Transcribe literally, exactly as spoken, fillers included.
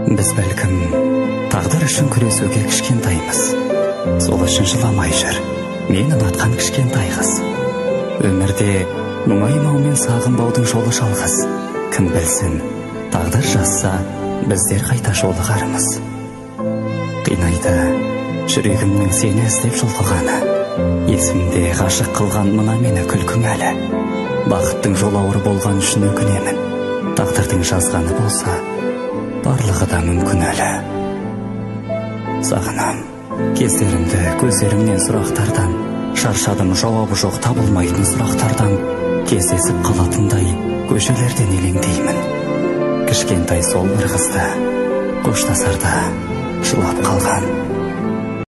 Біз бәлкім тағдыр үшін күресуге кішкентаймыз. Сол үшін жыламай жүр мен ұнатқан кішкентай қыз. Өмірде мұңаймау мен сағынбаудың жолы жалғыз. Кім білсін, тағдыр жазса, біздер қайта жолығармыз. Қинайды жүрегімнің сені іздеп жұлқығаны. Есімде ғашық қылған мына мені күлкің әлі. Бақыттың жолауыр болған үшін өкінемін. Тағдырдың жазғаны болса, барлығы да мүмкін әлі. Сағынам кездерімді көздерімнен сұрақтардан, шаршадым жауабы жоқ табылмайтын сұрақтардан. Кездесіп қалатындай көшелерден елеңдеймін. Кішкентай сол бір қызды қоштасарда жылап қалған.